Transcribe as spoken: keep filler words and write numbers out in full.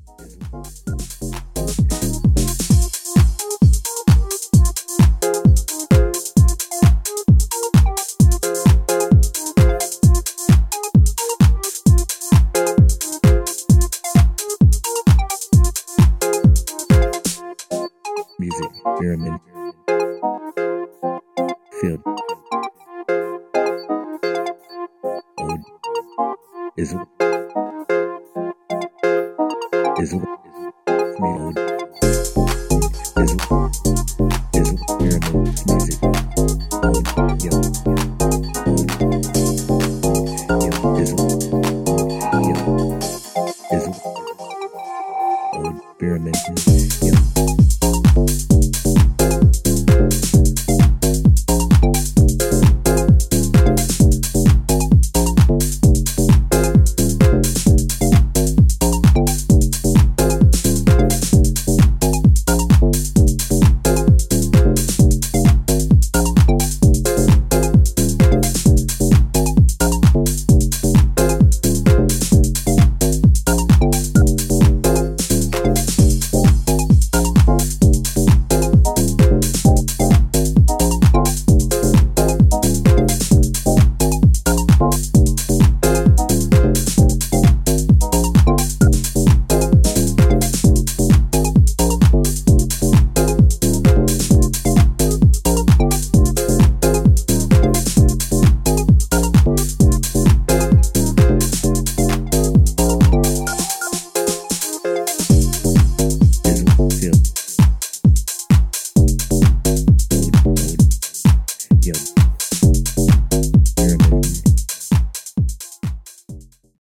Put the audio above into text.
Music, pyramid, field, ode, ism, ism, me ode, ism, ism, pyramid, music, ode, yo, ode, yo, ism, yo, ism, ode, pyramid, yo.